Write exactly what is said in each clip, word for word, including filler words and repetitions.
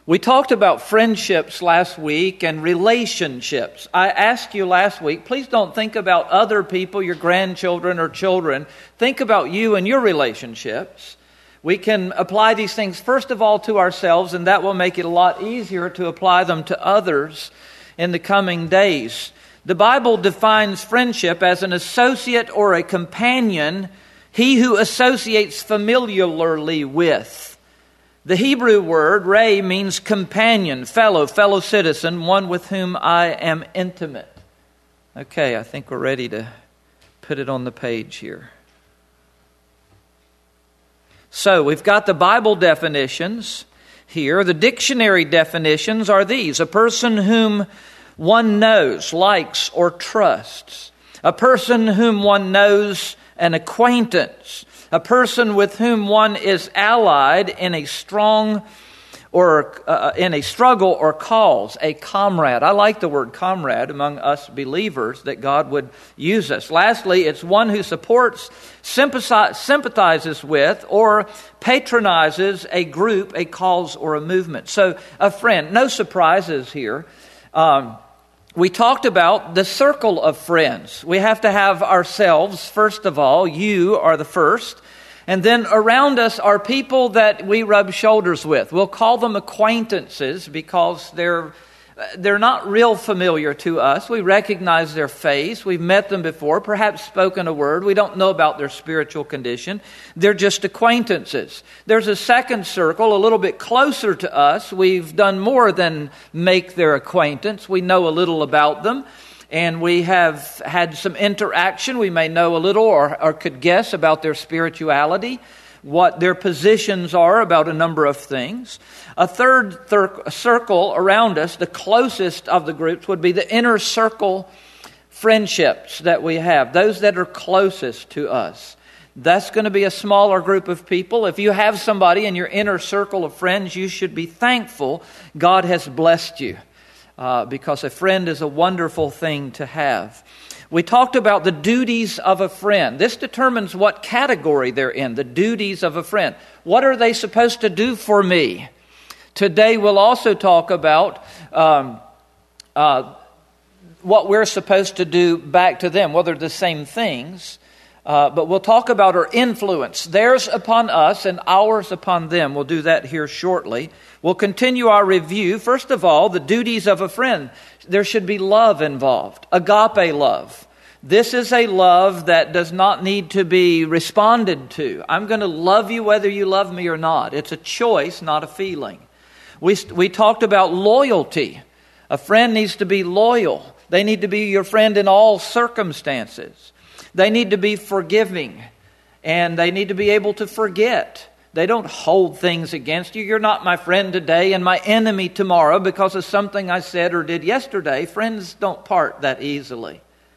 We talked about friendships last week and relationships. I asked you last week, please don't think about other people, your grandchildren or children. Think about you and your relationships. We can apply these things first of all to ourselves, and that will make it a lot easier to apply them to others in the coming days. The Bible defines friendship as an associate or a companion, he who associates familiarly with. The Hebrew word, ray, means companion, fellow, fellow citizen, one with whom I am intimate. Okay, I think we're ready to put it on the page here. So, we've got the Bible definitions here. The dictionary definitions are these: a person whom one knows, likes, or trusts. A person whom one knows, an acquaintance. A person with whom one is allied in a strong or uh, in a struggle or cause, a comrade. I like the word comrade among us believers, that God would use us. Lastly, it's one who supports, sympathizes with, or patronizes a group, a cause, or a movement. So, a friend. No surprises here. Um, we talked about the circle of friends. We have to have ourselves, first of all. You are the first. And then around us are people that we rub shoulders with. We'll call them acquaintances because they're they're not real familiar to us. We recognize their face. We've met them before, perhaps spoken a word. We don't know about their spiritual condition. They're just acquaintances. There's a second circle, a little bit closer to us. We've done more than make their acquaintance. We know a little about them. And we have had some interaction. We may know a little or, or could guess about their spirituality, what their positions are about a number of things. A third thir- circle around us, the closest of the groups, would be the inner circle friendships that we have, those that are closest to us. That's going to be a smaller group of people. If you have somebody in your inner circle of friends, you should be thankful God has blessed you. Uh, because a friend is a wonderful thing to have. We talked about the duties of a friend. This determines what category they're in, the duties of a friend. What are they supposed to do for me? Today we'll also talk about um, uh, what we're supposed to do back to them. Well, they're the same things, uh, but we'll talk about our influence. Theirs upon us and ours upon them. We'll do that here shortly. We'll continue our review. First of all, the duties of a friend. There should be love involved, agape love. This is a love that does not need to be responded to. I'm going to love you whether you love me or not. It's a choice, not a feeling. We, we talked about loyalty. A friend needs to be loyal. They need to be your friend in all circumstances. They need to be forgiving, and they need to be able to forget. They don't hold things against you. You're not my friend today and my enemy tomorrow because of something I said or did yesterday. Friends don't part that easily.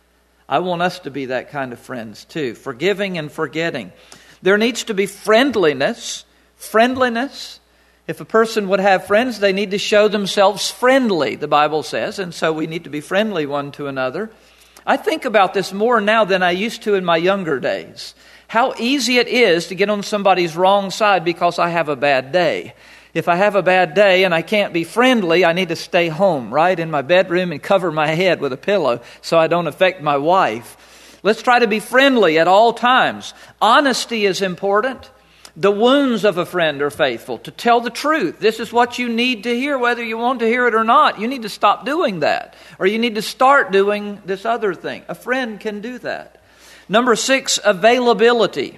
I want us to be that kind of friends too. Forgiving and forgetting. There needs to be friendliness. Friendliness. If a person would have friends, they need to show themselves friendly, the Bible says. And so we need to be friendly one to another. I think about this more now than I used to in my younger days. How easy it is to get on somebody's wrong side because I have a bad day. If I have a bad day and I can't be friendly, I need to stay home, right, in my bedroom and cover my head with a pillow so I don't affect my wife. Let's try to be friendly at all times. Honesty is important. The wounds of a friend are faithful. To tell the truth. This is what you need to hear, whether you want to hear it or not. You need to stop doing that. Or you need to start doing this other thing. A friend can do that. Number six, availability.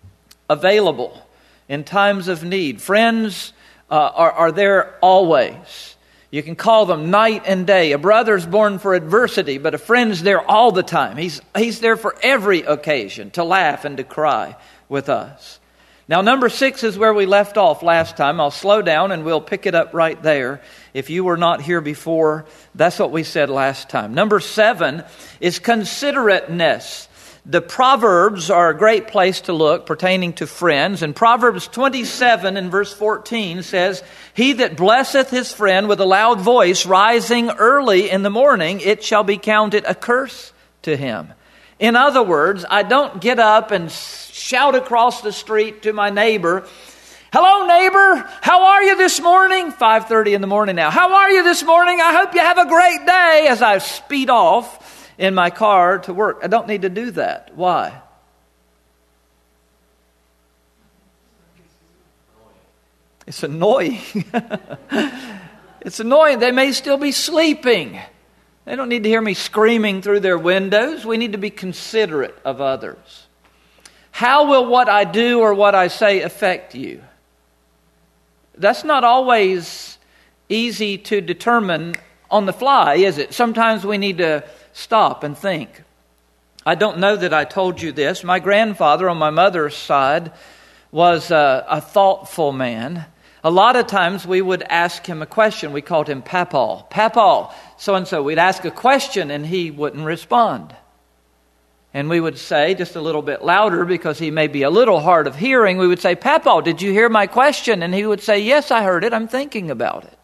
Available in times of need. Friends uh, are, are there always. You can call them night and day. A brother's born for adversity, but a friend's there all the time. He's, he's there for every occasion to laugh and to cry with us. Now, number six is where we left off last time. I'll slow down and we'll pick it up right there. If you were not here before, that's what we said last time. Number seven is considerateness. The Proverbs are a great place to look pertaining to friends. And Proverbs twenty-seven and verse fourteen says, "He that blesseth his friend with a loud voice, rising early in the morning, it shall be counted a curse to him." In other words, I don't get up and shout across the street to my neighbor, Hello, neighbor. How are you this morning? five thirty in the morning now. How are you this morning? I hope you have a great day, as I speed off in my car to work. I don't need to do that. Why? It's annoying. It's annoying. They may still be sleeping. They don't need to hear me screaming through their windows. We need to be considerate of others. How will what I do or what I say affect you? That's not always easy to determine on the fly, is it? Sometimes we need to stop and think. I don't know that I told you this. My grandfather on my mother's side was a, a thoughtful man. A lot of times we would ask him a question. We called him Papaw. Papaw, so-and-so. We'd ask a question and he wouldn't respond. And we would say, just a little bit louder because he may be a little hard of hearing, we would say, Papaw, did you hear my question? And he would say, yes, I heard it. I'm thinking about it.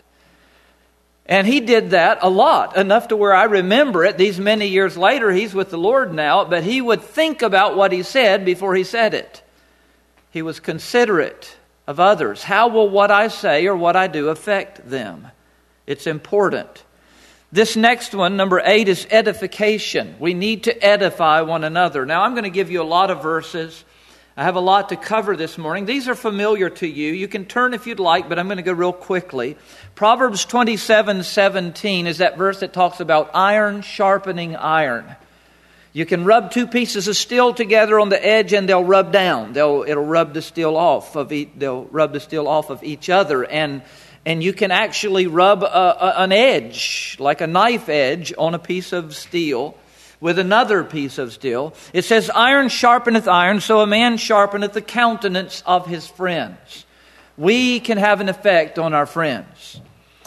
And he did that a lot, enough to where I remember it. These many years later, he's with the Lord now, but he would think about what he said before he said it. He was considerate of others. How will what I say or what I do affect them? It's important. This next one, number eight, is edification. We need to edify one another. Now, I'm going to give you a lot of verses. I have a lot to cover this morning. These are familiar to you. You can turn if you'd like, but I'm going to go real quickly. Proverbs twenty-seven seventeen is that verse that talks about iron sharpening iron. You can rub two pieces of steel together on the edge and they'll rub down. They'll, it'll rub the steel off of each, they'll rub the steel off of each other. And, and you can actually rub a, a, an edge, like a knife edge, on a piece of steel with another piece of steel. It says, iron sharpeneth iron, so a man sharpeneth the countenance of his friends. We can have an effect on our friends.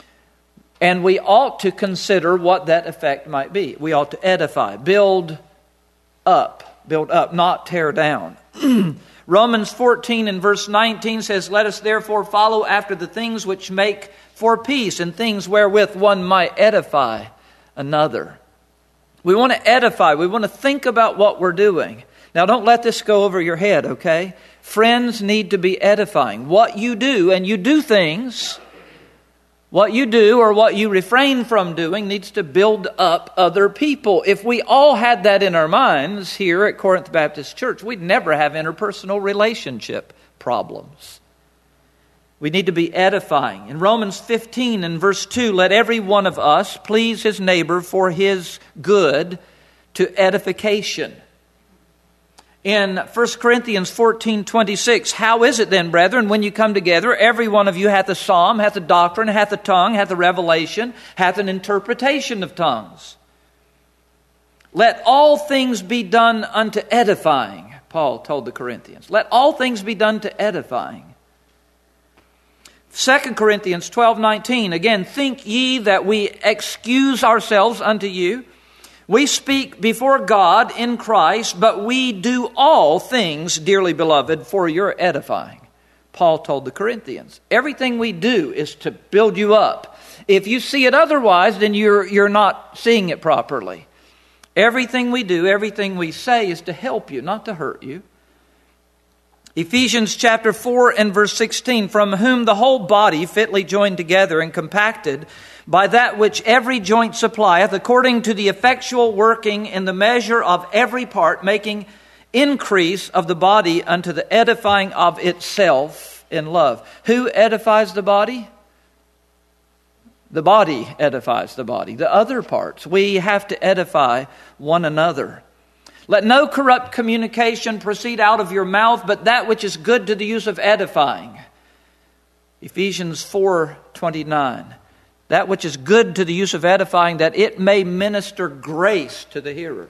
And we ought to consider what that effect might be. We ought to edify, build up, build up, not tear down. Romans fourteen and verse nineteen says, let us therefore follow after the things which make for peace and things wherewith one might edify another. We want to edify. We want to think about what we're doing. Now, don't let this go over your head, okay? Friends need to be edifying. What you do, and you do things, what you do or what you refrain from doing needs to build up other people. If we all had that in our minds here at Corinth Baptist Church, we'd never have interpersonal relationship problems. We need to be edifying. In Romans fifteen and verse two, let every one of us please his neighbor for his good to edification. In First Corinthians fourteen twenty-six, how is it then, brethren, when you come together, every one of you hath a psalm, hath a doctrine, hath a tongue, hath a revelation, hath an interpretation of tongues? Let all things be done unto edifying, Paul told the Corinthians. Let all things be done to edifying. Second Corinthians twelve nineteen, again, think ye that we excuse ourselves unto you? We speak before God in Christ, but we do all things, dearly beloved, for your edifying. Paul told the Corinthians. Everything we do is to build you up. If you see it otherwise, then you're, you're not seeing it properly. Everything we do, everything we say is to help you, not to hurt you. Ephesians chapter four and verse sixteen, from whom the whole body fitly joined together and compacted by that which every joint supplieth, according to the effectual working in the measure of every part, making increase of the body unto the edifying of itself in love. Who edifies the body? The body edifies the body. The other parts. We have to edify one another. Let no corrupt communication proceed out of your mouth, but that which is good to the use of edifying. Ephesians four twenty-nine. That which is good to the use of edifying, that it may minister grace to the hearers.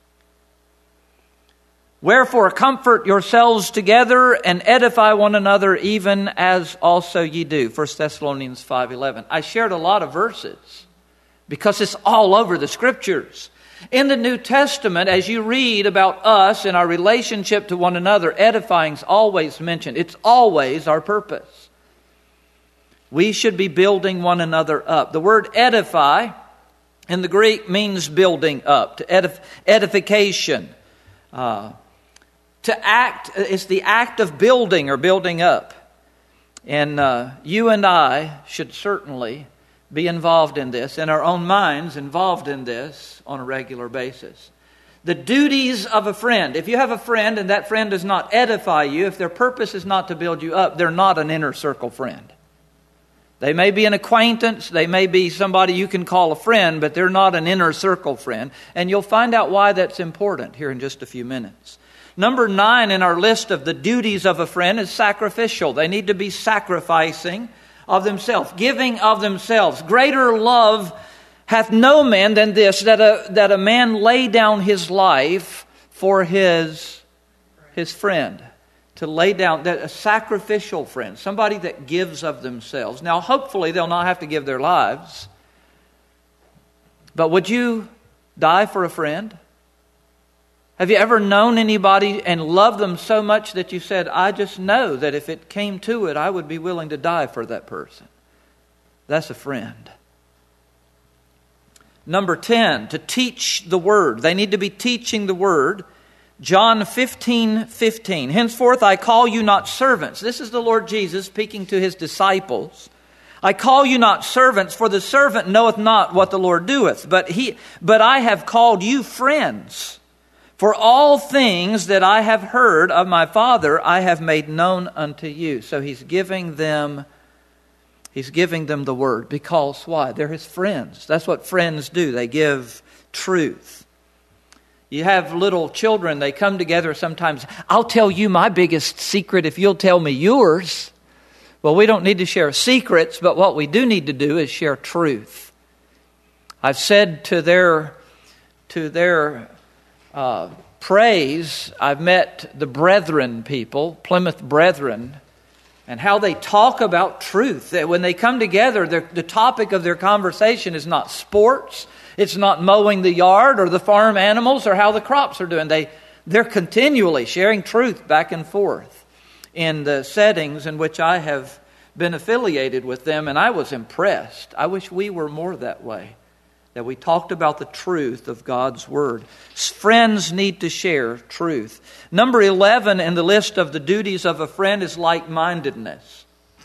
Wherefore, comfort yourselves together and edify one another, even as also ye do. First Thessalonians five eleven. I shared a lot of verses because it's all over the Scriptures. In the New Testament, as you read about us and our relationship to one another, edifying is always mentioned. It's always our purpose. We should be building one another up. The word edify in the Greek means building up, to edif- edification. Uh, to act, it's the act of building or building up. And uh, you and I should certainly be involved in this, in our own minds, involved in this on a regular basis. The duties of a friend. If you have a friend and that friend does not edify you, if their purpose is not to build you up, they're not an inner circle friend. They may be an acquaintance, they may be somebody you can call a friend, but they're not an inner circle friend. And you'll find out why that's important here in just a few minutes. Number nine in our list of the duties of a friend is sacrificial. They need to be sacrificing of themselves, giving of themselves. Greater love hath no man than this, that a, that a man lay down his life for his, his friend. To lay down, that a sacrificial friend, somebody that gives of themselves. Now, hopefully they'll not have to give their lives. But would you die for a friend? Have you ever known anybody and loved them so much that you said, I just know that if it came to it, I would be willing to die for that person? That's a friend. Number ten, to teach the Word. They need to be teaching the Word. John fifteen fifteen. Henceforth I call you not servants. This is the Lord Jesus speaking to His disciples. I call you not servants, for the servant knoweth not what the Lord doeth, but he, but I have called you friends. For all things that I have heard of my Father, I have made known unto you. So He's giving them, He's giving them the Word. Because why? They're His friends. That's what friends do. They give truth. You have little children, they come together sometimes. I'll tell you my biggest secret if you'll tell me yours. Well, we don't need to share secrets, but what we do need to do is share truth. I've said to their, to their uh, praise, I've met the Brethren people, Plymouth Brethren, and how they talk about truth. That when they come together, the topic of their conversation is not sports. It's not mowing the yard or the farm animals or how the crops are doing. They, they're continually sharing truth back and forth in the settings in which I have been affiliated with them. And I was impressed. I wish we were more that way. That we talked about the truth of God's Word. Friends need to share truth. Number eleven in the list of the duties of a friend is like-mindedness.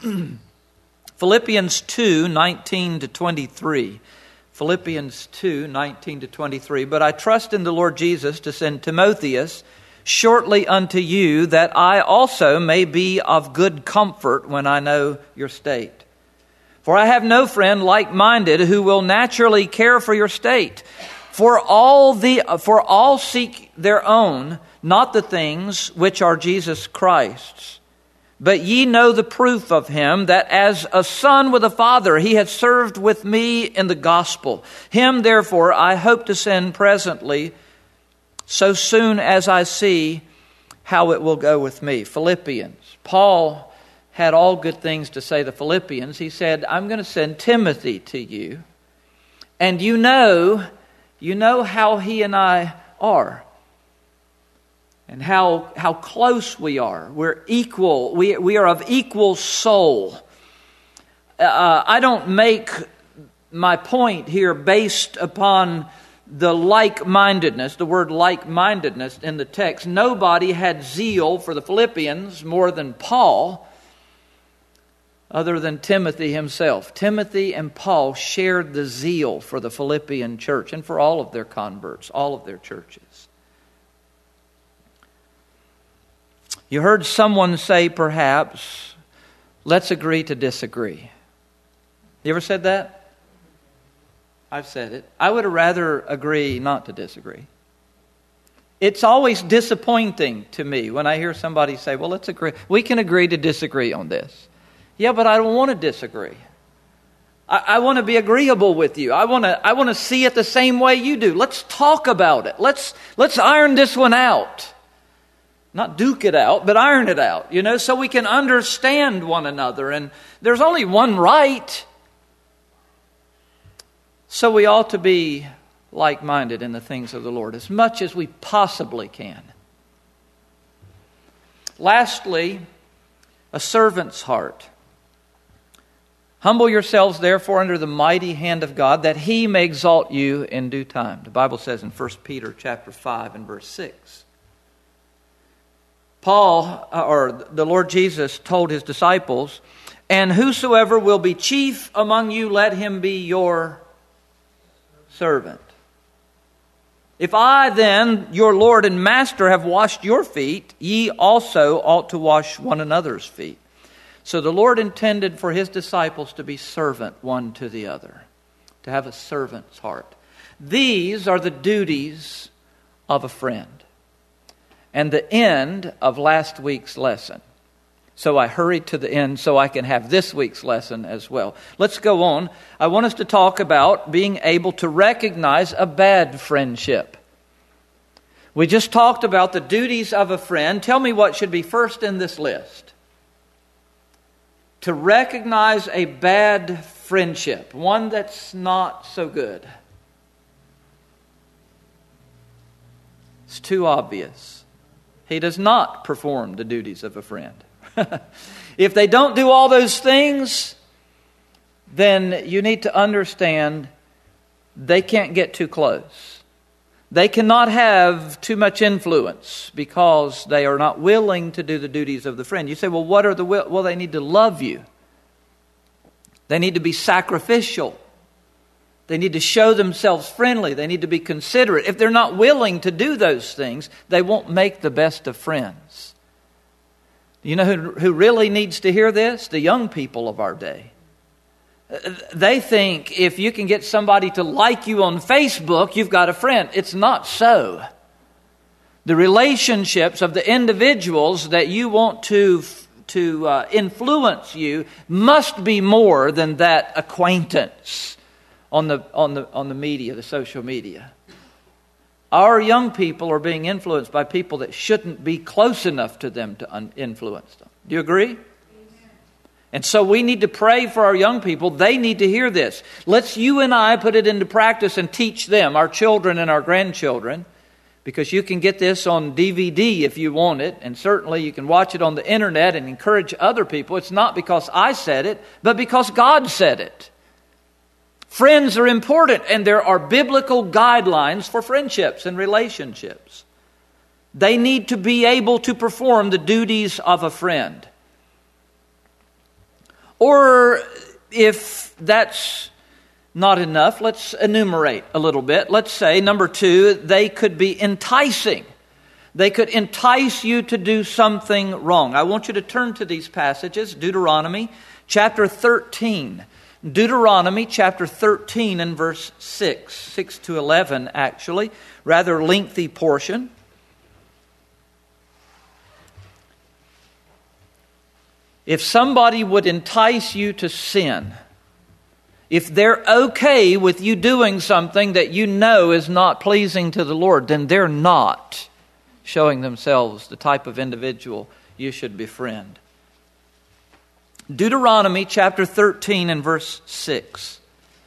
Philippians two nineteen to twenty-three. Philippians two nineteen to twenty-three. But I trust in the Lord Jesus to send Timotheus shortly unto you, that I also may be of good comfort when I know your state. For I have no friend like-minded who will naturally care for your state. For all the for all seek their own, not the things which are Jesus Christ's. But ye know the proof of him, that as a son with a father, he hath served with me in the gospel. Him therefore I hope to send presently, so soon as I see how it will go with me. Philippians. Paul had all good things to say to Philippians. He said, I'm going to send Timothy to you. And you know, you know how he and I are. And how how close we are. We're equal. We, we are of equal soul. Uh, I don't make my point here based upon the like-mindedness, the word like-mindedness in the text. Nobody had zeal for the Philippians more than Paul, other than Timothy himself. Timothy and Paul shared the zeal for the Philippian church and for all of their converts, all of their churches. You heard someone say, perhaps, let's agree to disagree. You ever said that? I've said it. I would rather agree not to disagree. It's always disappointing to me when I hear somebody say, well, let's agree. We can agree to disagree on this. Yeah, but I don't want to disagree. I, I want to be agreeable with you. I want to I want to see it the same way you do. Let's talk about it. Let's let's iron this one out. Not duke it out, but iron it out, you know, so we can understand one another. And there's only one right. So we ought to be like-minded in the things of the Lord as much as we possibly can. Lastly, a servant's heart. Humble yourselves, therefore, under the mighty hand of God, that He may exalt you in due time. The Bible says in First Peter chapter five and verse six. Paul, or the Lord Jesus, told His disciples And whosoever will be chief among you, let him be your servant. If I then, your Lord and Master, have washed your feet, ye also ought to wash one another's feet. So the Lord intended for His disciples to be servant one to the other, to have a servant's heart. These are the duties of a friend. And the end of last week's lesson. So I hurried to the end so I can have this week's lesson as well. Let's go on. I want us to talk about being able to recognize a bad friendship. We just talked about the duties of a friend. Tell me what should be first in this list. To recognize a bad friendship, one that's not so good. It's too obvious. He does not perform the duties of a friend. If they don't do all those things, then you need to understand they can't get too close. They cannot have too much influence because they are not willing to do the duties of the friend. You say, well, what are the will? Well, they need to love you. They need to be sacrificial. They need to show themselves friendly. They need to be considerate. If they're not willing to do those things, they won't make the best of friends. You know who, who really needs to hear this? The young people of our day. They think if you can get somebody to like you on Facebook, you've got a friend. It's not so. The relationships of the individuals that you want to, to uh, influence you must be more than that acquaintance on the, on the, on the media, the social media. Our young people are being influenced by people that shouldn't be close enough to them to un- influence them. Do you agree? Amen. And so we need to pray for our young people. They need to hear this. Let's you and I put it into practice and teach them, our children and our grandchildren, because you can get this on D V D if you want it, and certainly you can watch it on the internet and encourage other people. It's not because I said it, but because God said it. Friends are important, and there are biblical guidelines for friendships and relationships. They need to be able to perform the duties of a friend. Or if that's not enough, let's enumerate a little bit. Let's say, number two, they could be enticing. They could entice you to do something wrong. I want you to turn to these passages, Deuteronomy chapter thirteen. Deuteronomy chapter thirteen and verse six, six to eleven actually, rather lengthy portion. If somebody would entice you to sin, if they're okay with you doing something that you know is not pleasing to the Lord, then they're not showing themselves the type of individual you should befriend. Deuteronomy chapter thirteen and verse six.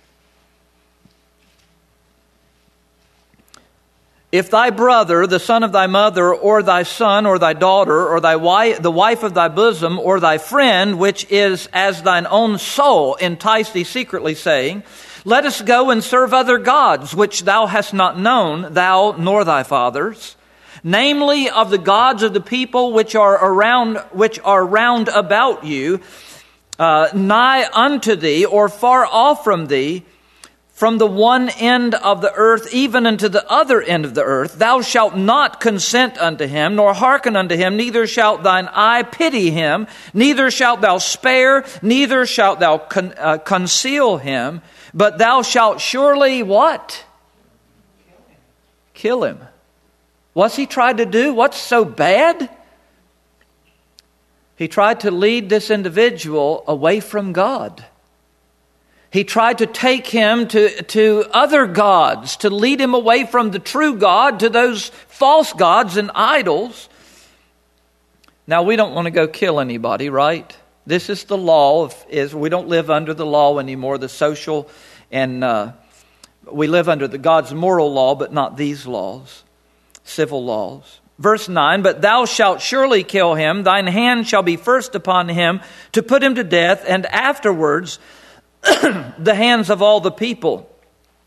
If thy brother, the son of thy mother, or thy son, or thy daughter, or thy wife, the wife of thy bosom, or thy friend, which is as thine own soul, entice thee secretly, saying, let us go and serve other gods, which thou hast not known, thou nor thy fathers, namely of the gods of the people which are around, which are round about you, uh, nigh unto thee, or far off from thee, from the one end of the earth even unto the other end of the earth, thou shalt not consent unto him, nor hearken unto him, neither shalt thine eye pity him, neither shalt thou spare, neither shalt thou con- uh, conceal him, but thou shalt surely what? Kill him. What's he tried to do? What's so bad? He tried to lead this individual away from God. He tried to take him to, to other gods, to lead him away from the true God to those false gods and idols. Now, we don't want to go kill anybody, right? This is the law of Israel. We don't live under the law anymore, the social, and uh, we live under the God's moral law, but not these laws, civil laws. Verse nine, but thou shalt surely kill him, thine hand shall be first upon him to put him to death, and afterwards the hands of all the people.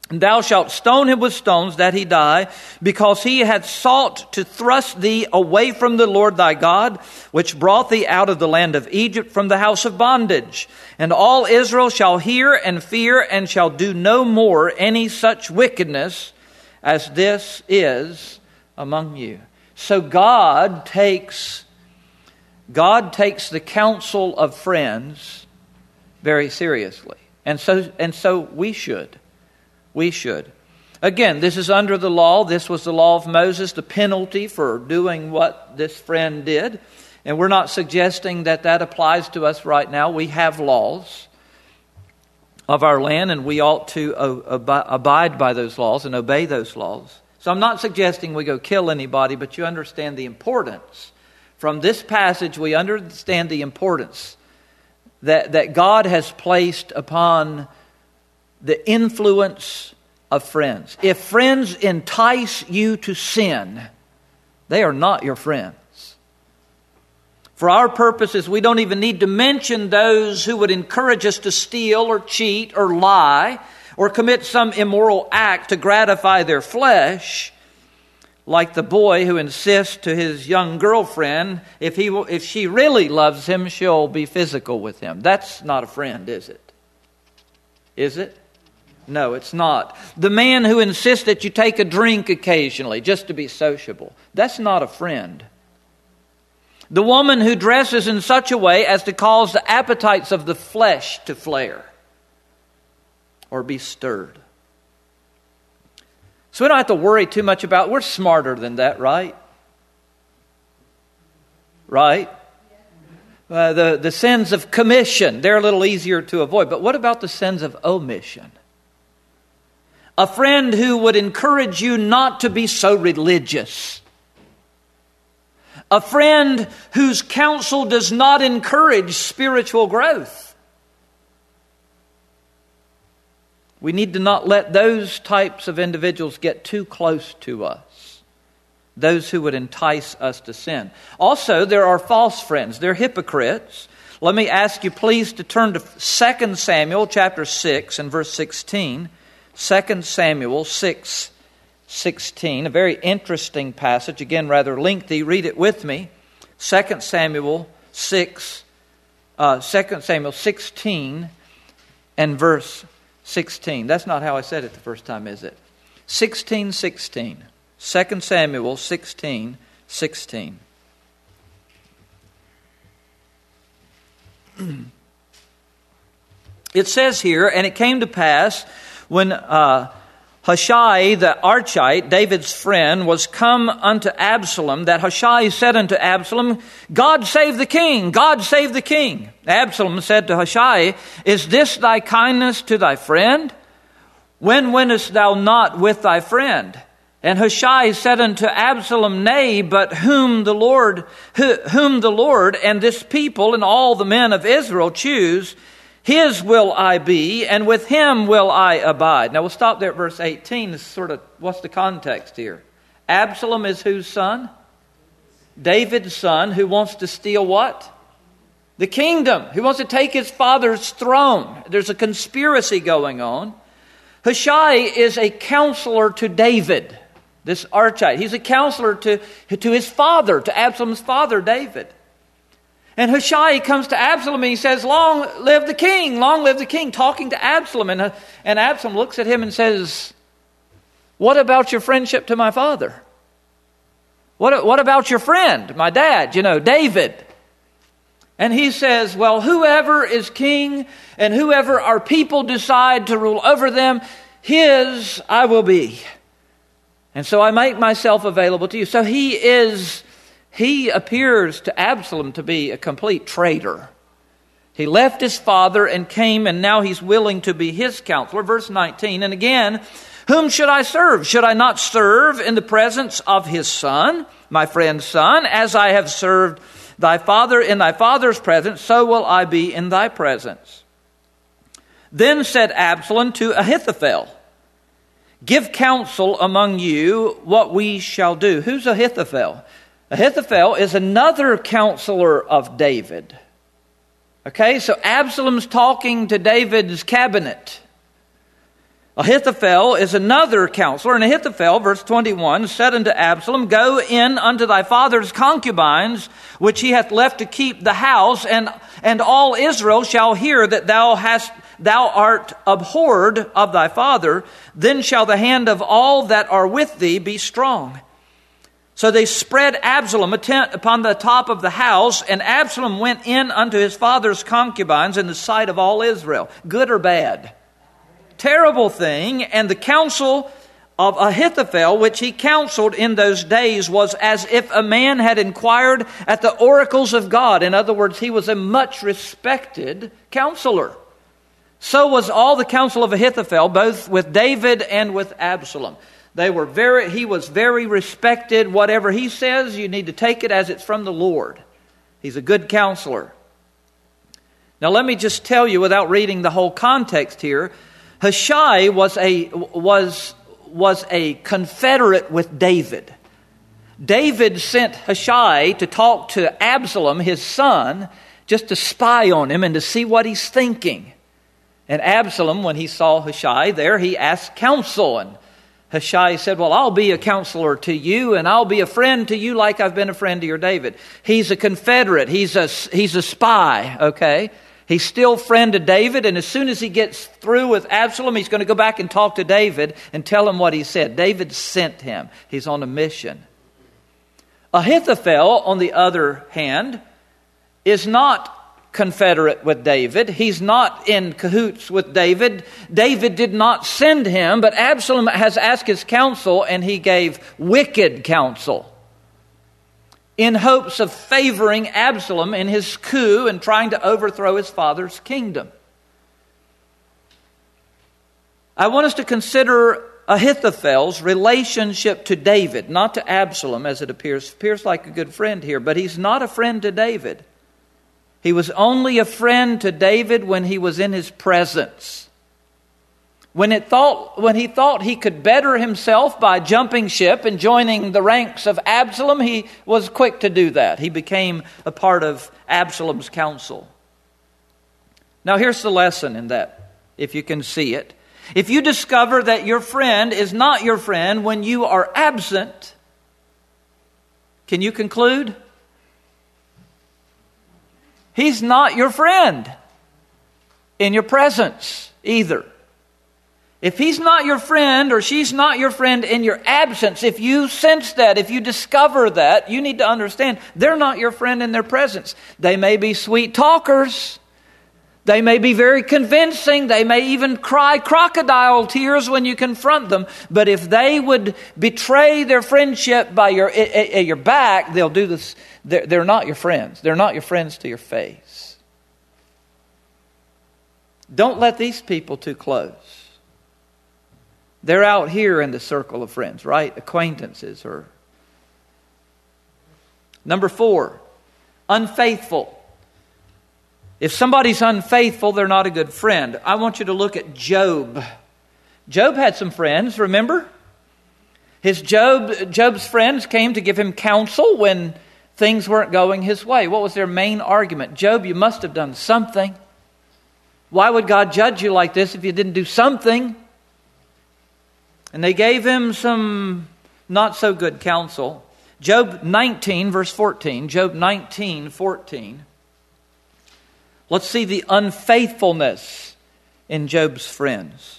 And thou shalt stone him with stones that he die, because he hath sought to thrust thee away from the Lord thy God, which brought thee out of the land of Egypt from the house of bondage. And all Israel shall hear and fear, and shall do no more any such wickedness as this is among you. So God takes, God takes the counsel of friends very seriously. And so, and so we should. We should. Again, this is under the law. This was the law of Moses, the penalty for doing what this friend did. And we're not suggesting that that applies to us right now. We have laws of our land, and we ought to abide by those laws and obey those laws. So I'm not suggesting we go kill anybody, but you understand the importance. From this passage, we understand the importance that, that God has placed upon the influence of friends. If friends entice you to sin, they are not your friends. For our purposes, we don't even need to mention those who would encourage us to steal or cheat or lie or commit some immoral act to gratify their flesh, like the boy who insists to his young girlfriend, if he if she really loves him, she'll be physical with him. That's not a friend, is it? Is it? No, it's not. The man who insists that you take a drink occasionally just to be sociable, that's not a friend. The woman who dresses in such a way as to cause the appetites of the flesh to flare or be stirred. So we don't have to worry too much about it. We're smarter than that, right? Right? Uh, the, the sins of commission, they're a little easier to avoid. But what about the sins of omission? A friend who would encourage you not to be so religious. A friend whose counsel does not encourage spiritual growth. We need to not let those types of individuals get too close to us. Those who would entice us to sin. Also, there are false friends. They're hypocrites. Let me ask you please to turn to Second Samuel chapter six and verse sixteen. Second Samuel six, sixteen, a very interesting passage, again rather lengthy. Read it with me. Second Samuel six, uh, Second Samuel sixteen and verse sixteen. That's not how I said it the first time, is it? Sixteen, sixteen. Second Samuel sixteen, sixteen. It says here, and it came to pass when uh, Hushai the Archite, David's friend, was come unto Absalom, that Hushai said unto Absalom, God save the king, God save the king. Absalom said to Hushai, is this thy kindness to thy friend? When wentest thou not with thy friend? And Hushai said unto Absalom, nay, but whom the Lord, whom the Lord and this people and all the men of Israel choose, his will I be, and with him will I abide. Now we'll stop there at verse eighteen. This is sort of, what's the context here? Absalom is whose son? David's son, who wants to steal what? The kingdom. Who wants to take his father's throne. There's a conspiracy going on. Hushai is a counselor to David, this Archite. He's a counselor to, to his father, to Absalom's father, David. And Hushai comes to Absalom and he says, long live the king, long live the king, talking to Absalom. And, uh, and Absalom looks at him and says, what about your friendship to my father? What, what about your friend, my dad, you know, David? And he says, well, whoever is king and whoever our people decide to rule over them, his I will be. And so I make myself available to you. So he is... He appears to Absalom to be a complete traitor. He left his father and came, and now he's willing to be his counselor. Verse nineteen, and again, whom should I serve? Should I not serve in the presence of his son, my friend's son, as I have served thy father in thy father's presence, so will I be in thy presence. Then said Absalom to Ahithophel, give counsel among you what we shall do. Who's Ahithophel? Ahithophel is another counselor of David. Okay, so Absalom's talking to David's cabinet. Ahithophel is another counselor, and Ahithophel, verse twenty-one, said unto Absalom, Go in unto thy father's concubines, which he hath left to keep the house, and, and all Israel shall hear that thou hast thou art abhorred of thy father, then shall the hand of all that are with thee be strong. So they spread Absalom a tent upon the top of the house, and Absalom went in unto his father's concubines in the sight of all Israel. Good or bad? Terrible thing. And the counsel of Ahithophel, which he counseled in those days, was as if a man had inquired at the oracles of God. In other words, he was a much respected counselor. So was all the counsel of Ahithophel, both with David and with Absalom. They were very, he was very respected. Whatever he says, you need to take it as it's from the Lord. He's a good counselor. Now let me just tell you, without reading the whole context here, Hushai was a was was a confederate with David. David sent Hushai to talk to Absalom, his son, just to spy on him and to see what he's thinking. And Absalom, when he saw Hushai there, he asked counsel. And Hushai said, well, I'll be a counselor to you, and I'll be a friend to you like I've been a friend to your David. He's a confederate. He's a, he's a spy, okay? He's still friend to David, and as soon as he gets through with Absalom, he's going to go back and talk to David and tell him what he said. David sent him. He's on a mission. Ahithophel, on the other hand, is not confederate with David. He's not in cahoots with David. David did not send him, but Absalom has asked his counsel, and he gave wicked counsel in hopes of favoring Absalom in his coup and trying to overthrow his father's kingdom. I want us to consider Ahithophel's relationship to David, not to Absalom as it appears. Appears like a good friend here, but he's not a friend to David. He was only a friend to David when he was in his presence. When it thought, when he thought he could better himself by jumping ship and joining the ranks of Absalom, he was quick to do that. He became a part of Absalom's counsel. Now here's the lesson in that, if you can see it. If you discover that your friend is not your friend when you are absent, can you conclude? He's not your friend in your presence either. If he's not your friend or she's not your friend in your absence, if you sense that, if you discover that, you need to understand they're not your friend in their presence. They may be sweet talkers. They may be very convincing. They may even cry crocodile tears when you confront them. But if they would betray their friendship by your at your back, they'll do this. They're, they're not your friends. They're not your friends to your face. Don't let these people too close. They're out here in the circle of friends, right? Acquaintances. Or number four, unfaithful. If somebody's unfaithful, they're not a good friend. I want you to look at Job. Job had some friends, remember? His Job, Job's friends came to give him counsel when things weren't going his way. What was their main argument? Job, you must have done something. Why would God judge you like this if you didn't do something? And they gave him some not so good counsel. Job nineteen, verse fourteen. Job nineteen, fourteen. Let's see the unfaithfulness in Job's friends.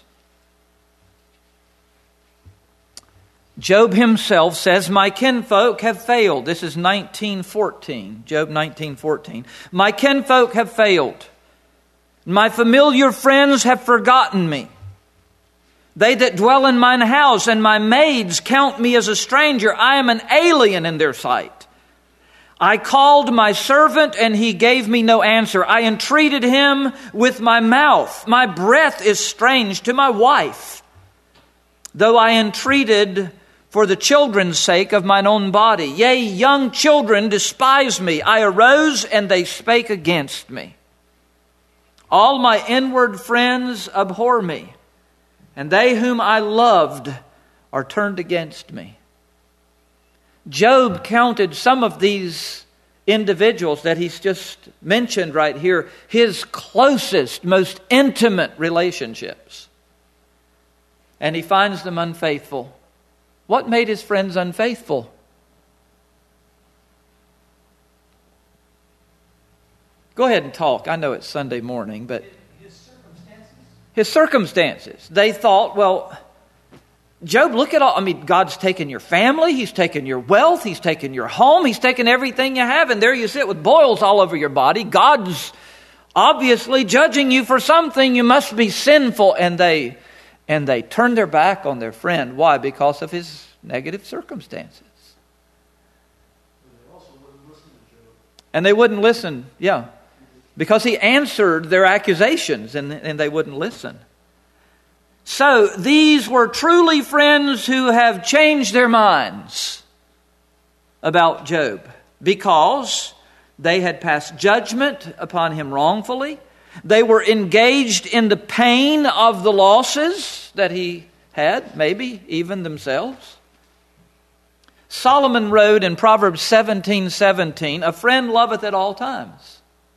Job himself says, my kinfolk have failed. This is nineteen fourteen. Job nineteen fourteen. My kinfolk have failed. My familiar friends have forgotten me. They that dwell in mine house and my maids count me as a stranger. I am an alien in their sight. I called my servant and he gave me no answer. I entreated him with my mouth. My breath is strange to my wife. Though I entreated for the children's sake of mine own body. Yea, young children despise me. I arose and they spake against me. All my inward friends abhor me, and they whom I loved are turned against me. Job counted some of these individuals that he's just mentioned right here, his closest, most intimate relationships. and he finds them unfaithful. What made his friends unfaithful? Go ahead and talk. I know it's Sunday morning, but His circumstances. His circumstances. They thought, well, Job, look at all. I mean, God's taken your family. He's taken your wealth. He's taken your home. He's taken everything you have. And there you sit with boils all over your body. God's obviously judging you for something. You must be sinful. And they, and they turned their back on their friend. Why? Because of his negative circumstances. And they also wouldn't listen to Job. And they wouldn't listen. Yeah. Because he answered their accusations and, and they wouldn't listen. So these were truly friends who have changed their minds about Job because they had passed judgment upon him wrongfully. They were engaged in the pain of the losses that he had, maybe even themselves. Solomon wrote in Proverbs seventeen seventeen, "A friend loveth at all times."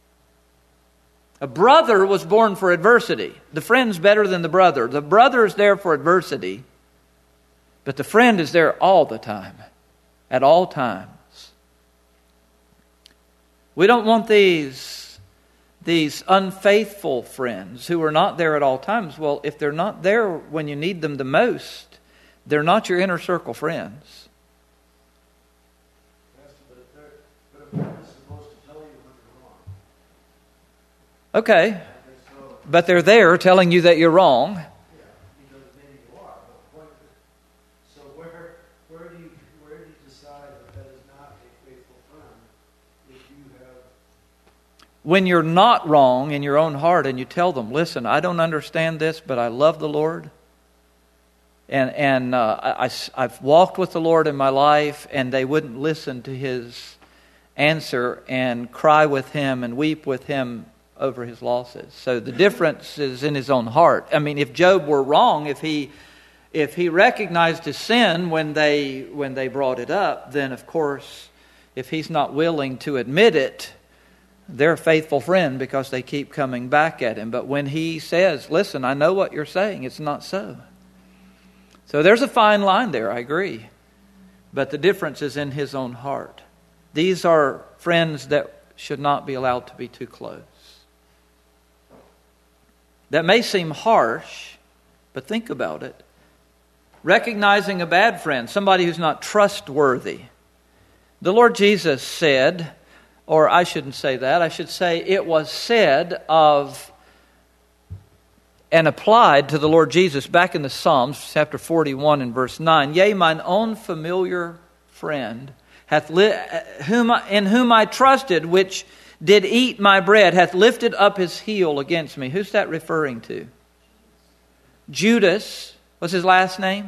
A brother was born for adversity. The friend's better than the brother. The brother is there for adversity, but the friend is there all the time, at all times. We don't want these, these unfaithful friends who are not there at all times. Well, if they're not there when you need them the most, they're not your inner circle friends. But if they're, but if they're supposed to tell you when you're wrong. Okay, So, but they're there telling you that you're wrong. yeah, because maybe you are. But the point is, so where where do you where do you decide that that is not a faithful friend if you have? When you're not wrong in your own heart and you tell them, listen, I don't understand this, but I love the Lord. And and uh, I, I, I've walked with the Lord in my life, and they wouldn't listen to his answer and cry with him and weep with him over his losses. So the difference is in his own heart. I mean, if Job were wrong, if he if he recognized his sin when they when they brought it up, then of course, if he's not willing to admit it, they're a faithful friend because they keep coming back at him. But when he says, listen, I know what you're saying, it's not so. So there's a fine line there, I agree. But the difference is in his own heart. These are friends that should not be allowed to be too close. That may seem harsh, but think about it. Recognizing a bad friend, somebody who's not trustworthy. The Lord Jesus said, or I shouldn't say that, I should say it was said of and applied to the Lord Jesus back in the Psalms, chapter forty-one and verse nine. Yea, mine own familiar friend, hath li- whom I, in whom I trusted, which did eat my bread, hath lifted up his heel against me. Who's that referring to? Judas. What's his last name?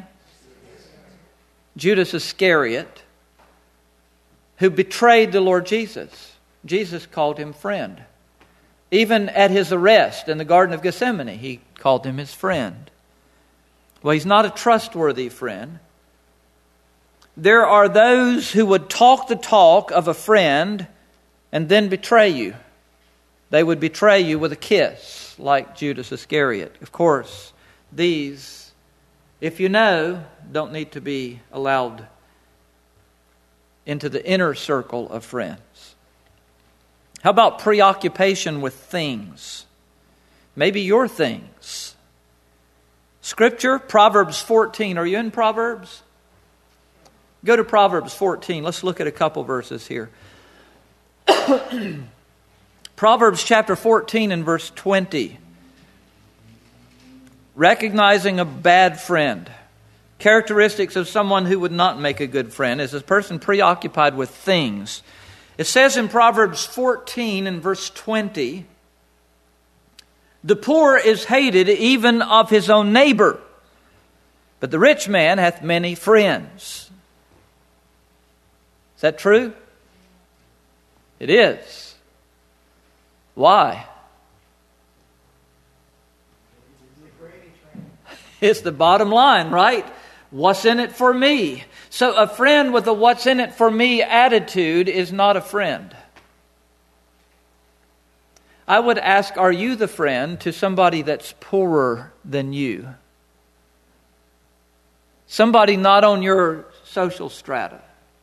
Judas Iscariot, who betrayed the Lord Jesus. Jesus called him friend. Even at his arrest in the Garden of Gethsemane, he called him his friend. Well, he's not a trustworthy friend. There are those who would talk the talk of a friend and then betray you. They would betray you with a kiss, like Judas Iscariot. Of course, these, if you know, don't need to be allowed into the inner circle of friends. How about preoccupation with things? Maybe your things. Scripture, Proverbs fourteen. Are you in Proverbs? Go to Proverbs fourteen. Let's look at a couple verses here. Proverbs chapter fourteen and verse twenty. Recognizing a bad friend. Characteristics of someone who would not make a good friend is a person preoccupied with things. It says in Proverbs fourteen and verse twenty, the poor is hated even of his own neighbor, but the rich man hath many friends. Is that true? It is. Why? It's the bottom line, right? What's in it for me? So a friend with a what's in it for me attitude is not a friend. I would ask, are you the friend to somebody that's poorer than you? Somebody not on your social strata.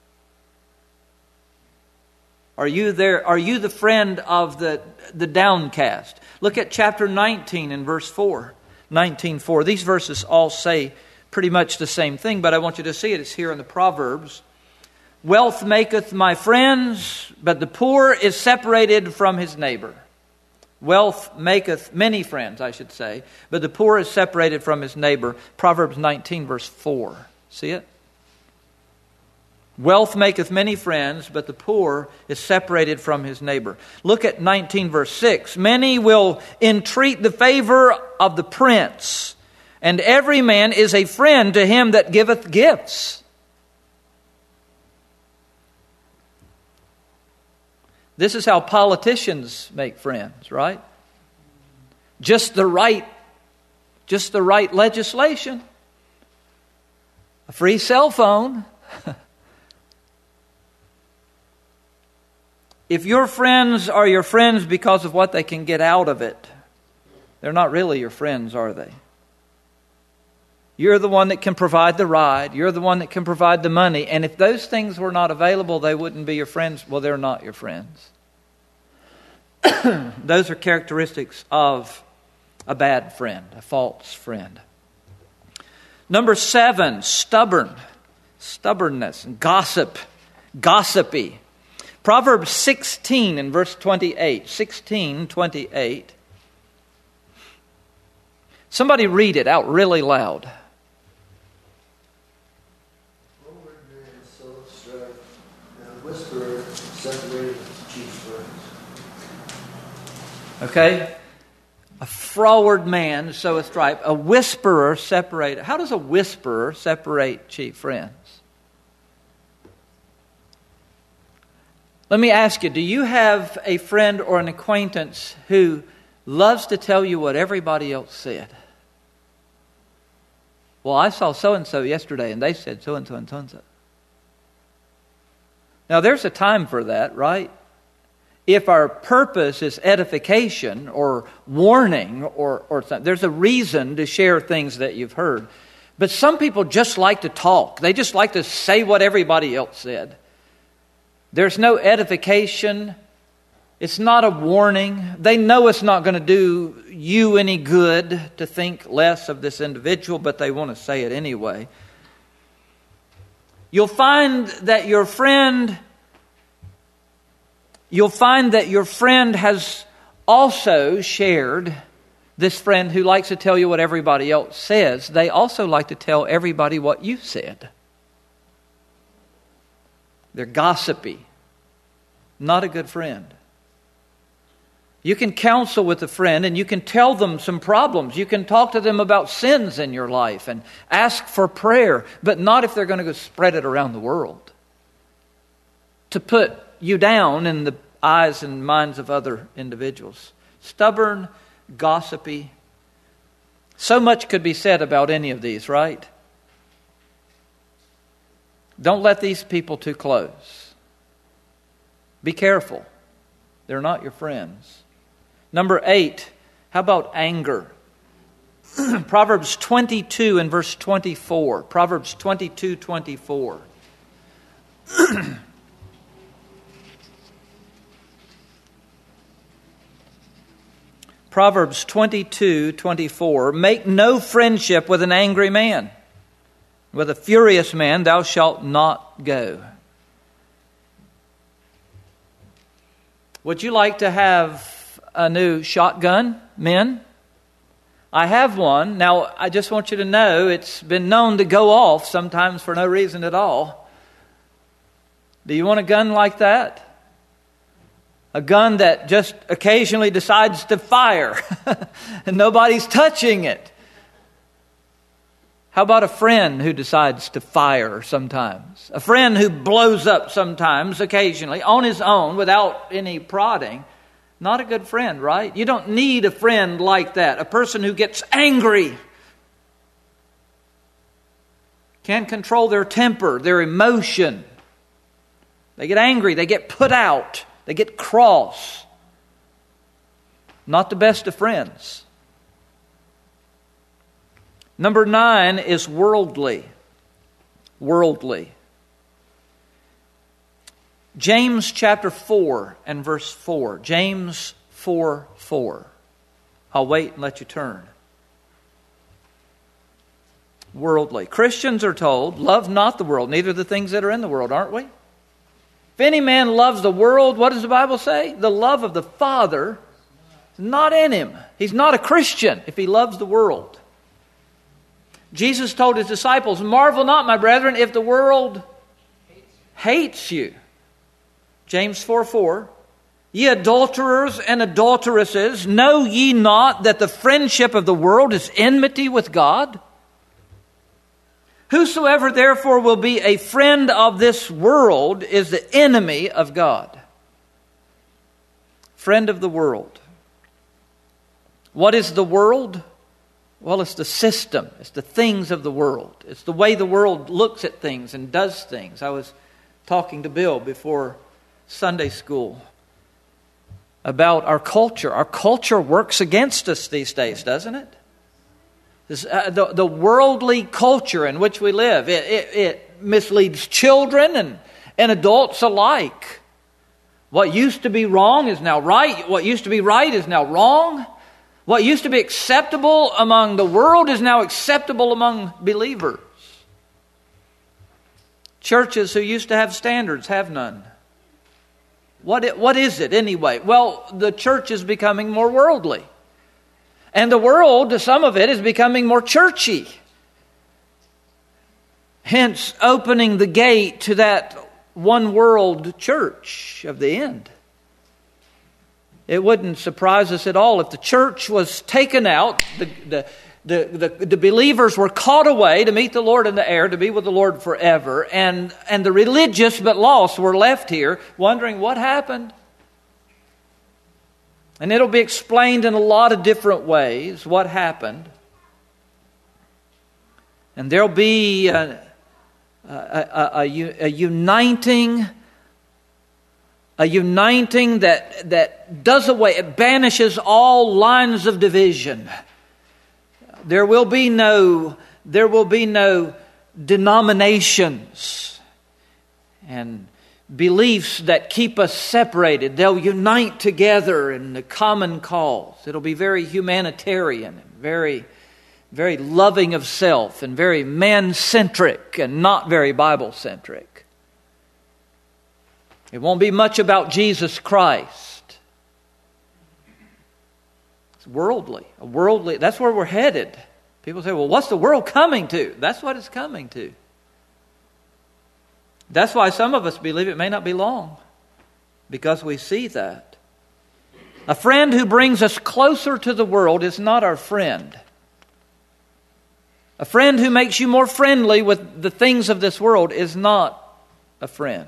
Are you there? Are you the friend of the, the downcast? Look at chapter nineteen and verse four. nineteen four. These verses all say pretty much the same thing, but I want you to see it. It's here in the Proverbs. Wealth maketh my friends, but the poor is separated from his neighbor. Wealth maketh many friends, I should say, but the poor is separated from his neighbor. Proverbs nineteen verse four. See it? Wealth maketh many friends, but the poor is separated from his neighbor. Look at nineteen verse six. Many will entreat the favor of the prince, and every man is a friend to him that giveth gifts. This is how politicians make friends, right? Just the right, just the right legislation. A free cell phone. If your friends are your friends because of what they can get out of it, they're not really your friends, are they? You're the one that can provide the ride. You're the one that can provide the money. And if those things were not available, they wouldn't be your friends. Well, they're not your friends. Those are characteristics of a bad friend, a false friend. Number seven, stubborn. Stubbornness, gossip, gossipy. Proverbs sixteen and verse twenty-eight. sixteen, twenty-eight. Somebody read it out really loud. Forward man soweth strife, and a whisperer separateth chief friends. Okay? A froward man soweth strife. A whisperer separate. How does a whisperer separate chief friends? Let me ask you, do you have a friend or an acquaintance who loves to tell you what everybody else said? Well, I saw so-and-so yesterday, and they said so-and-so and so-and-so. Now, there's a time for that, right? If our purpose is edification or warning or, or something, there's a reason to share things that you've heard. But some people just like to talk. They just like to say what everybody else said. There's no edification. It's not a warning. They know it's not going to do you any good to think less of this individual, but they want to say it anyway. You'll find that your friend, you'll find that your friend has also shared, this friend who likes to tell you what everybody else says, they also like to tell everybody what you said. They're gossipy. Not a good friend. You can counsel with a friend and you can tell them some problems. You can talk to them about sins in your life and ask for prayer, but not if they're going to go spread it around the world to put you down in the eyes and minds of other individuals. Stubborn, gossipy. So much could be said about any of these, right? Don't let these people too close. Be careful. They're not your friends. Number eight, how about anger? Proverbs twenty-two and verse twenty-four. Proverbs twenty-two, twenty-four. Proverbs twenty-two, twenty-four. Make no friendship with an angry man. With a furious man thou shalt not go. Would you like to have a new shotgun, men? I have one. Now, I just want you to know it's been known to go off sometimes for no reason at all. Do you want a gun like that? A gun that just occasionally decides to fire and nobody's touching it. How about a friend who decides to fire sometimes? A friend who blows up sometimes, occasionally, on his own, without any prodding. Not a good friend, right? You don't need a friend like that. A person who gets angry. Can't control their temper, their emotion. They get angry, they get put out, they get cross. Not the best of friends. Number nine is worldly. Worldly. James chapter four and verse four. James four four. I'll wait and let you turn. Worldly. Christians are told, love not the world, neither the things that are in the world, aren't we? If any man loves the world, what does the Bible say? The love of the Father is not in him. He's not a Christian if he loves the world. Jesus told his disciples, marvel not, my brethren, if the world hates you. James four four. Ye adulterers and adulteresses, know ye not that the friendship of the world is enmity with God? Whosoever therefore will be a friend of this world is the enemy of God. Friend of the world. What is the world? Well, it's the system. It's the things of the world. It's the way the world looks at things and does things. I was talking to Bill before Sunday school about our culture. Our culture works against us these days, doesn't it? This, uh, the, the worldly culture in which we live, it, it, it misleads children and, and adults alike. What used to be wrong is now right. What used to be right is now wrong. What used to be acceptable among the world is now acceptable among believers. Churches who used to have standards have none. What it, what is it anyway? Well, the church is becoming more worldly. And the world, some of it, is becoming more churchy. Hence, opening the gate to that one world church of the end. It wouldn't surprise us at all if the church was taken out, the, the, the, the, the believers were caught away to meet the Lord in the air, to be with the Lord forever, and, and the religious but lost were left here wondering what happened. And it'll be explained in a lot of different ways what happened. And there'll be a, a, a, a, a uniting, a uniting that, that does away, it banishes all lines of division. There will be no, there will be no denominations and beliefs that keep us separated. They'll unite together in the common cause. It'll be very humanitarian, very, very loving of self, and very man-centric and not very Bible-centric. It won't be much about Jesus Christ. It's worldly. A worldly. That's where we're headed. People say, well, what's the world coming to? That's what it's coming to. That's why some of us believe it may not be long, because we see that. A friend who brings us closer to the world is not our friend. A friend who makes you more friendly with the things of this world is not a friend.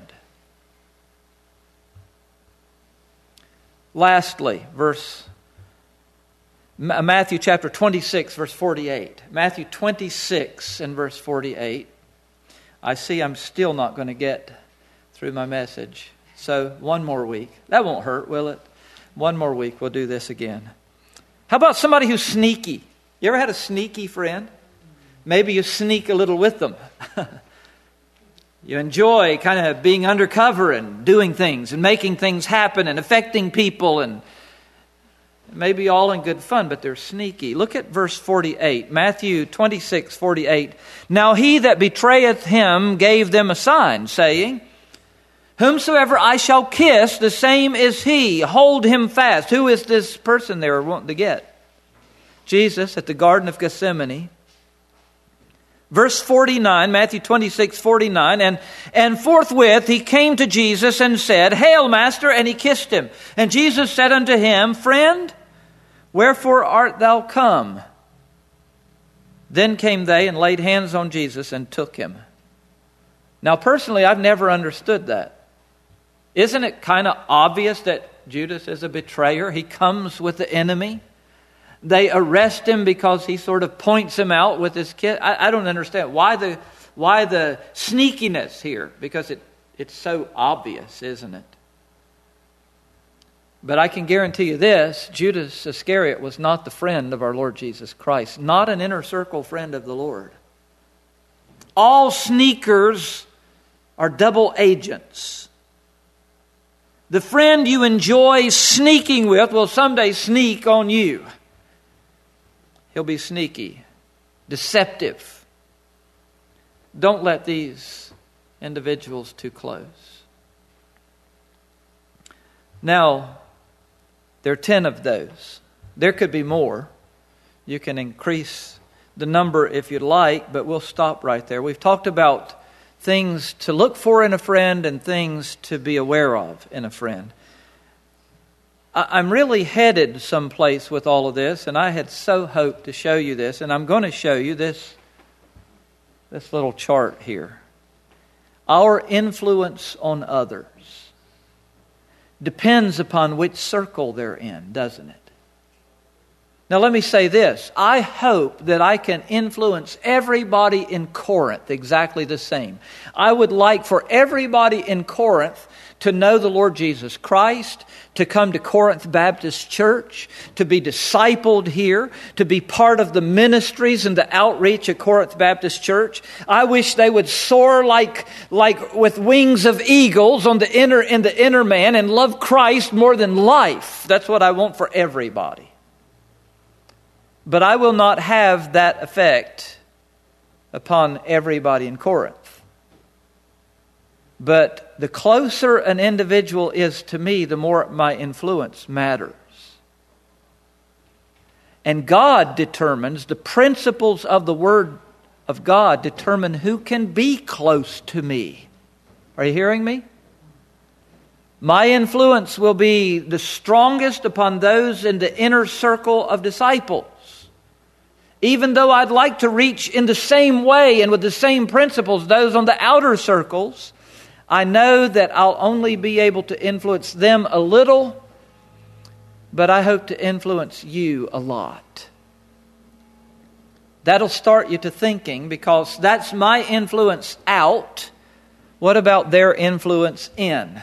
Lastly, verse Matthew chapter twenty-six, verse forty-eight. Matthew twenty-six and verse forty-eight. I see I'm still not going to get through my message. So one more week. That won't hurt, will it? One more week, we'll do this again. How about somebody who's sneaky? You ever had a sneaky friend? Maybe you sneak a little with them. You enjoy kind of being undercover and doing things and making things happen and affecting people, and maybe all in good fun, but they're sneaky. Look at verse forty-eight. Matthew twenty-six, forty-eight. Now he that betrayeth him gave them a sign, saying, whomsoever I shall kiss, the same is he. Hold him fast. Who is this person they were wanting to get? Jesus at the Garden of Gethsemane. Verse forty-nine, Matthew twenty-six, forty-nine, and, and forthwith he came to Jesus and said, Hail, Master, and he kissed him. And Jesus said unto him, Friend, wherefore art thou come? Then came they and laid hands on Jesus and took him. Now, personally, I've never understood that. Isn't it kind of obvious that Judas is a betrayer? He comes with the enemy. They arrest him because he sort of points him out with his kiss. I, I don't understand. Why the why the sneakiness here? Because it, it's so obvious, isn't it? But I can guarantee you this, Judas Iscariot was not the friend of our Lord Jesus Christ. Not an inner circle friend of the Lord. All sneakers are double agents. The friend you enjoy sneaking with will someday sneak on you. He'll be sneaky, deceptive. Don't let these individuals too close. Now, there are ten of those. There could be more. You can increase the number if you'd like, but we'll stop right there. We've talked about things to look for in a friend and things to be aware of in a friend. I'm really headed someplace with all of this, and I had so hoped to show you this, and I'm going to show you this, this little chart here. Our influence on others depends upon which circle they're in, doesn't it? Now let me say this. I hope that I can influence everybody in Corinth exactly the same. I would like for everybody in Corinth to know the Lord Jesus Christ, to come to Corinth Baptist Church, to be discipled here, to be part of the ministries and the outreach at Corinth Baptist Church. I wish they would soar like, like with wings of eagles on the inner, in the inner man and love Christ more than life. That's what I want for everybody. But I will not have that effect upon everybody in Corinth. But the closer an individual is to me, the more my influence matters. And God determines, the principles of the Word of God determine who can be close to me. Are you hearing me? My influence will be the strongest upon those in the inner circle of disciples. Even though I'd like to reach in the same way and with the same principles those on the outer circles, I know that I'll only be able to influence them a little, but I hope to influence you a lot. That'll start you to thinking, because that's my influence out. What about their influence in?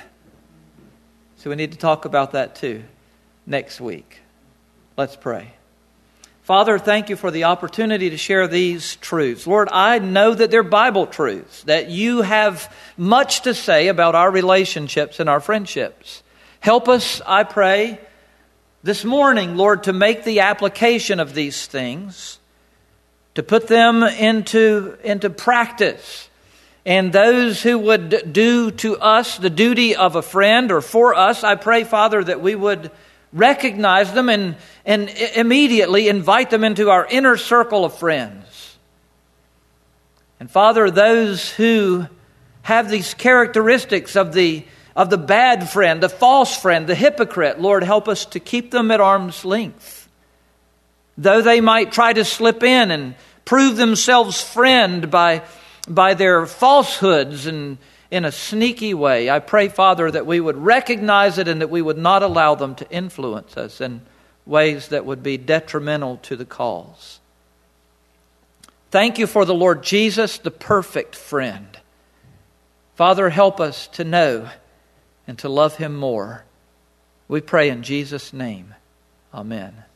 So we need to talk about that too next week. Let's pray. Father, thank you for the opportunity to share these truths. Lord, I know that they're Bible truths, that you have much to say about our relationships and our friendships. Help us, I pray, this morning, Lord, to make the application of these things, to put them into, into practice. And those who would do to us the duty of a friend or for us, I pray, Father, that we would recognize them and, and immediately invite them into our inner circle of friends. And Father, those who have these characteristics of the, of the bad friend, the false friend, the hypocrite, Lord, help us to keep them at arm's length. Though they might try to slip in and prove themselves friend by, by their falsehoods and in a sneaky way, I pray, Father, that we would recognize it and that we would not allow them to influence us in ways that would be detrimental to the cause. Thank you for the Lord Jesus, the perfect friend. Father, help us to know and to love Him more. We pray in Jesus' name. Amen.